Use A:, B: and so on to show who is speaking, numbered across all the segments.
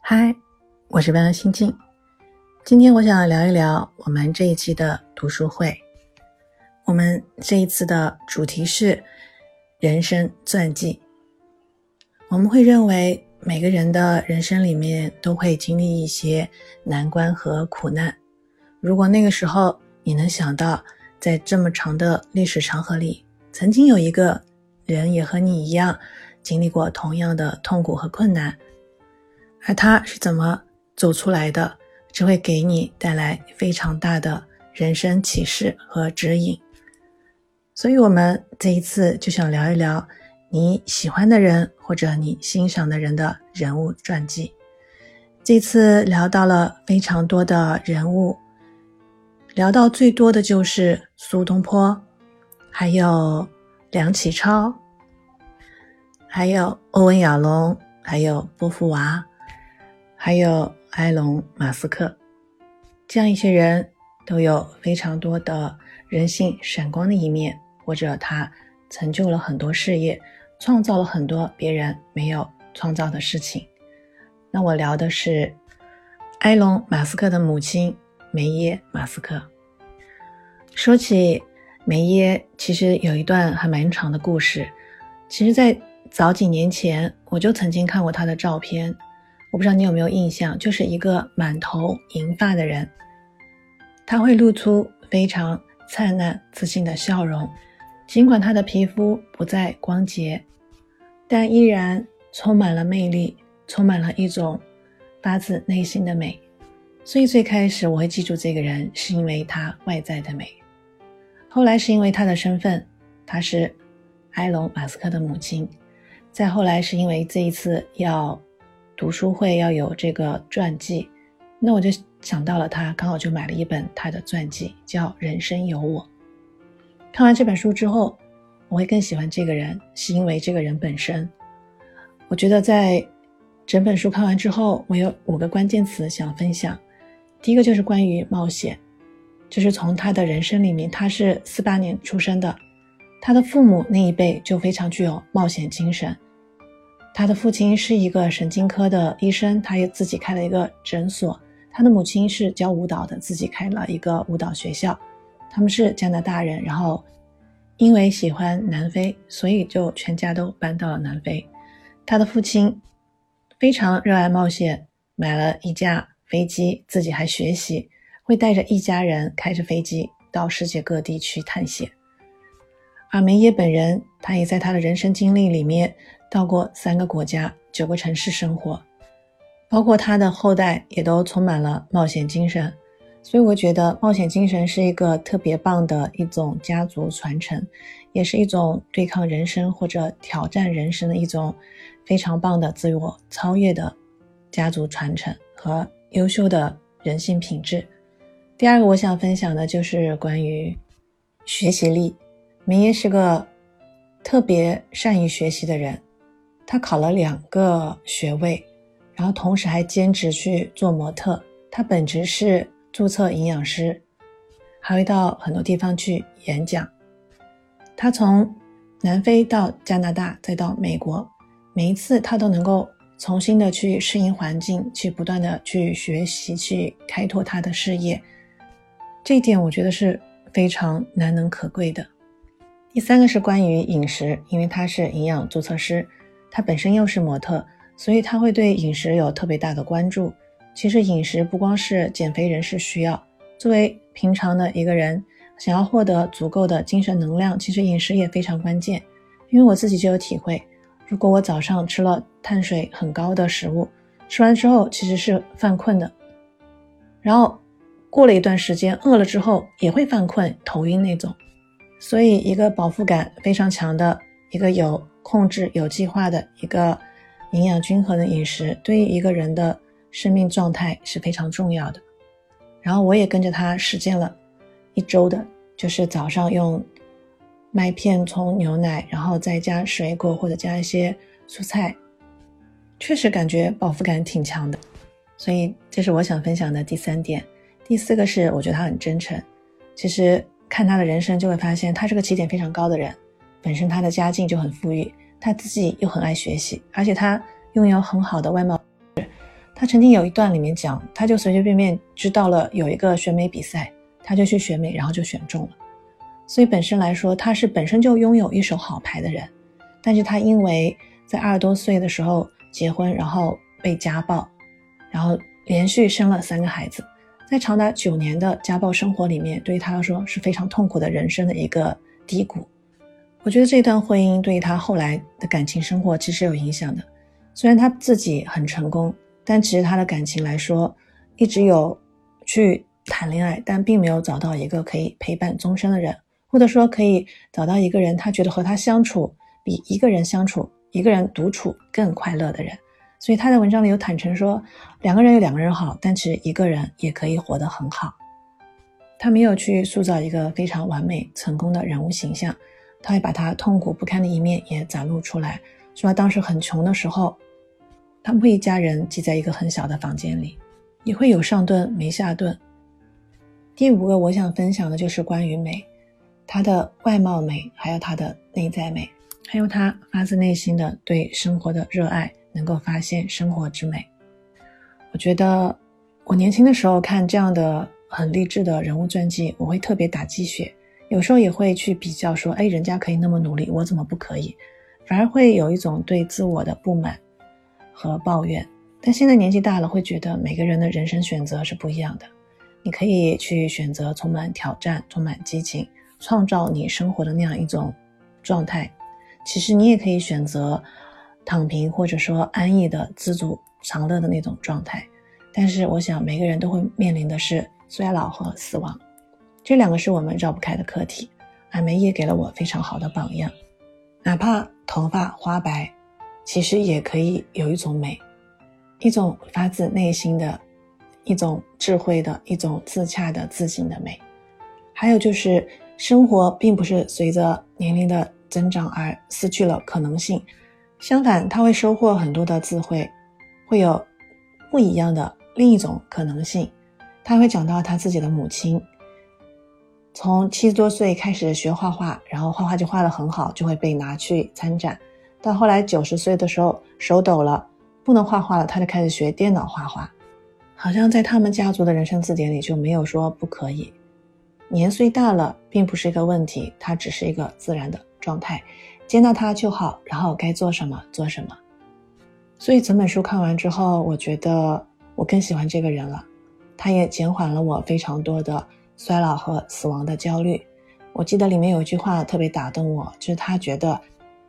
A: 嗨，我是万安心静。今天我想聊一聊我们这一期的读书会。我们这一次的主题是人生传记。我们会认为每个人的人生里面都会经历一些难关和苦难。如果那个时候你能想到，在这么长的历史长河里，曾经有一个人也和你一样经历过同样的痛苦和困难，而他是怎么走出来的，这会给你带来非常大的人生启示和指引。所以我们这一次就想聊一聊你喜欢的人或者你欣赏的人的人物传记。这次聊到了非常多的人物，聊到最多的就是苏东坡，还有梁启超，还有欧文亚龙，还有波伏娃，还有埃隆·马斯克。这样一些人都有非常多的人性闪光的一面，或者他成就了很多事业，创造了很多别人没有创造的事情。那我聊的是埃隆·马斯克的母亲梅耶·马斯克。说起梅耶，其实有一段还蛮长的故事。其实在早几年前我就曾经看过他的照片，我不知道你有没有印象，就是一个满头银发的人，他会露出非常灿烂自信的笑容，尽管他的皮肤不再光洁，但依然充满了魅力，充满了一种发自内心的美。所以最开始我会记住这个人，是因为他外在的美。后来是因为他的身份，他是埃隆·马斯克的母亲。再后来是因为这一次要读书会要有这个传记，那我就想到了他，刚好就买了一本他的传记，叫《人生有我》。看完这本书之后，我会更喜欢这个人，是因为这个人本身。我觉得在整本书看完之后，我有5个关键词想分享。第一个就是关于冒险，就是从他的人生里面，他是48年出生的，他的父母那一辈就非常具有冒险精神。他的父亲是一个神经科的医生，他也自己开了一个诊所。他的母亲是教舞蹈的，自己开了一个舞蹈学校。他们是加拿大人，然后因为喜欢南非，所以就全家都搬到了南非。他的父亲非常热爱冒险，买了一架飞机，自己还学习，会带着一家人开着飞机到世界各地去探险。而梅耶本人，他也在他的人生经历里面到过3个国家9个城市生活，包括他的后代也都充满了冒险精神。所以我觉得冒险精神是一个特别棒的一种家族传承，也是一种对抗人生或者挑战人生的一种非常棒的自我超越的家族传承和优秀的人性品质。第二个我想分享的就是关于学习力。梅耶是个特别善于学习的人，他考了2个学位，然后同时还兼职去做模特。他本职是注册营养师，还会到很多地方去演讲。他从南非到加拿大再到美国，每一次他都能够重新的去适应环境，去不断的去学习，去开拓他的事业。这一点我觉得是非常难能可贵的。第3个是关于饮食，因为他是营养注册师，他本身又是模特，所以他会对饮食有特别大的关注。其实饮食不光是减肥人士需要，作为平常的一个人想要获得足够的精神能量，其实饮食也非常关键。因为我自己就有体会，如果我早上吃了碳水很高的食物，吃完之后其实是犯困的，然后过了一段时间饿了之后也会犯困头晕那种。所以一个饱腹感非常强的，一个有控制有计划的，一个营养均衡的饮食，对于一个人的生命状态是非常重要的。然后我也跟着他实践了1周的，就是早上用麦片冲牛奶，然后再加水果或者加一些蔬菜，确实感觉饱腹感挺强的。所以这是我想分享的第3点。第4个是我觉得他很真诚。其实看他的人生就会发现，他是个起点非常高的人，本身他的家境就很富裕，他自己又很爱学习，而且他拥有很好的外貌， 他曾经有一段里面讲，他就随随便便知道了有一个选美比赛，他就去选美，然后就选中了。所以本身来说，他是本身就拥有一手好牌的人，但是他因为在20多岁的时候结婚，然后被家暴，然后连续生了3个孩子，在长达9年的家暴生活里面，对于他来说是非常痛苦的人生的一个低谷。我觉得这段婚姻对于他后来的感情生活其实有影响的。虽然他自己很成功，但其实他的感情来说一直有去谈恋爱，但并没有找到一个可以陪伴终身的人，或者说可以找到一个人他觉得和他相处比一个人相处，一个人独处更快乐的人。所以他在文章里有坦诚说，2个人有2个人好，但其实一个人也可以活得很好。他没有去塑造一个非常完美成功的人物形象，他会把他痛苦不堪的一面也展露出来，说他当时很穷的时候，他们会一家人挤在一个很小的房间里，也会有上顿没下顿。第5个我想分享的就是关于美，他的外貌美，还有他的内在美，还有他发自内心的对生活的热爱，能够发现生活之美。我觉得我年轻的时候看这样的很励志的人物传记，我会特别打鸡血，有时候也会去比较说，人家可以那么努力，我怎么不可以？反而会有一种对自我的不满和抱怨。但现在年纪大了，会觉得每个人的人生选择是不一样的，你可以去选择充满挑战，充满激情，创造你生活的那样一种状态。其实你也可以选择躺平，或者说安逸的知足常乐的那种状态。但是我想每个人都会面临的是衰老和死亡，这2个是我们绕不开的课题。阿梅也给了我非常好的榜样，哪怕头发花白，其实也可以有一种美，一种发自内心的，一种智慧的，一种自洽的自信的美。还有就是生活并不是随着年龄的增长而失去了可能性，相反他会收获很多的智慧，会有不一样的另一种可能性。他会讲到他自己的母亲，从70多岁开始学画画，然后画画就画得很好，就会被拿去参展，到后来90岁的时候手抖了，不能画画了，他就开始学电脑画画。好像在他们家族的人生字典里就没有说不可以，年岁大了并不是一个问题，它只是一个自然的状态，接纳它就好，然后该做什么做什么。所以整本书看完之后，我觉得我更喜欢这个人了，他也减缓了我非常多的衰老和死亡的焦虑。我记得里面有一句话特别打动我，就是他觉得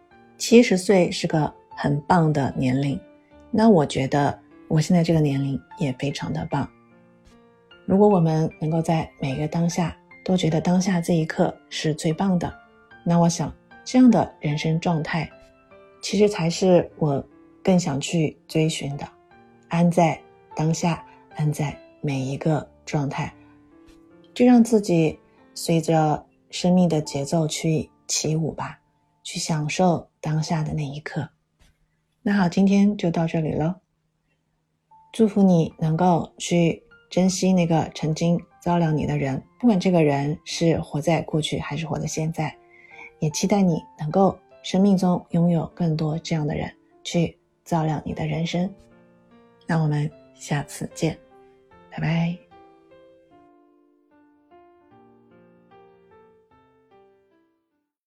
A: 70岁是个很棒的年龄，那我觉得我现在这个年龄也非常的棒。如果我们能够在每个当下都觉得当下这一刻是最棒的，那我想这样的人生状态其实才是我更想去追寻的。安在当下，安在每一个状态，就让自己随着生命的节奏去起舞吧，去享受当下的那一刻。那好，今天就到这里了，祝福你能够去珍惜那个曾经照亮你的人，不管这个人是活在过去还是活在现在，也期待你能够生命中拥有更多这样的人去照亮你的人生。那我们下次见，拜拜。